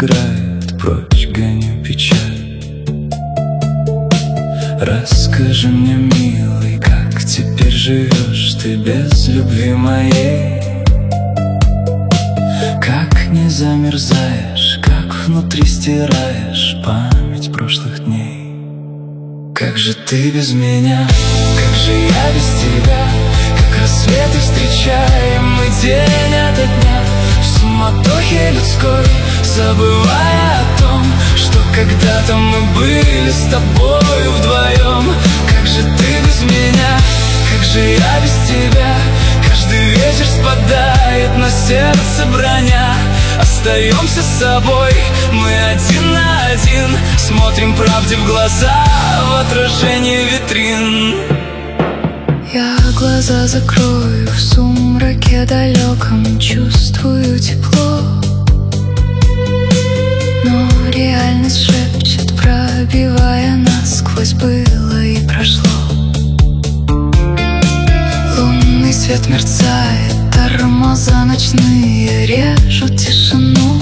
играет, прочь гоню печаль. Расскажи мне, милый, как теперь живешь ты без любви моей? Как не замерзаешь, как внутри стираешь память прошлых дней? Как же ты без меня, как же я без тебя? Как рассветы встречаем мы день ото дня, в суматохе людской, забывая о том, что когда-то мы были с тобою вдвоем. Как же ты без меня, как же я без тебя? Каждый вечер спадает на сердце броня. Остаемся с собой, мы один на один, смотрим правде в глаза в отражении витрин. Я глаза закрою, в сумраке далеком чувствую тепло, но реальность шепчет, пробивая насквозь, было и прошло. Лунный свет мерцает, тормоза ночные режут тишину.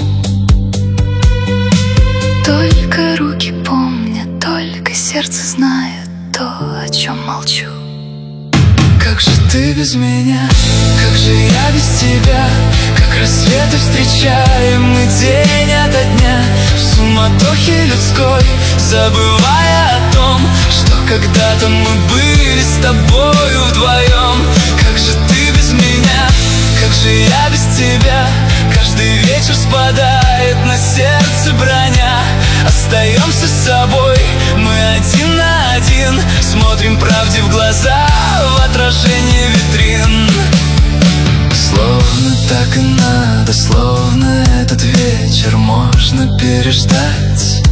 Только руки помнят, только сердце знает то, о чем молчу. Как же ты без меня, как же я без тебя? Как рассветы встречаем мы день ото дня, в суматохе людской, забывая о том, что когда-то мы были с тобою вдвоем. Как же ты без меня, как же я без тебя? Каждый вечер спадает на сердце броня. Остаемся с собой, мы один на один, смотрим правде в глаза в отражении витрин. Словно так и надо, словно этот вечер можно переждать.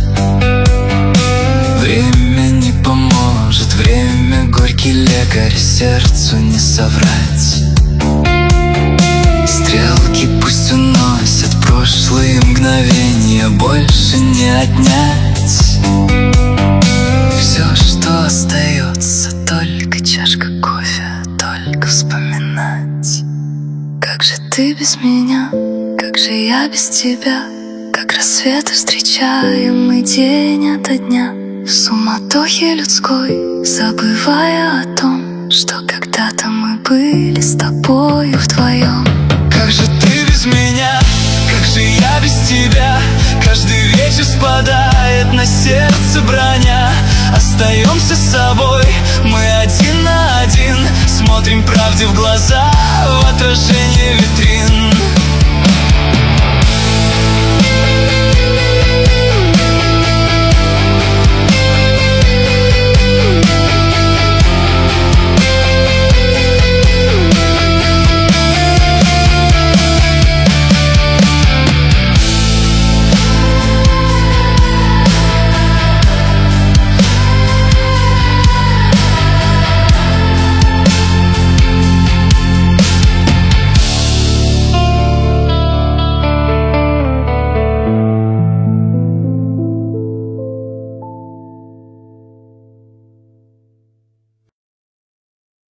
Время не поможет, время горький лекарь, сердцу не соврать. Стрелки пусть уносят прошлые мгновения, больше не отнять. Все, что остается, только чашка кофе, только вспоминать. Как же ты без меня, как же я без тебя? Как рассветы встречаем мы день ото дня, в суматохе людской, забывая о том, что когда-то мы были с тобою вдвоем. Как же ты без меня, как же я без тебя? Каждый вечер спадает на сердце броня. Остаемся с собой, мы один на один, смотрим правде в глаза в отражении витрин.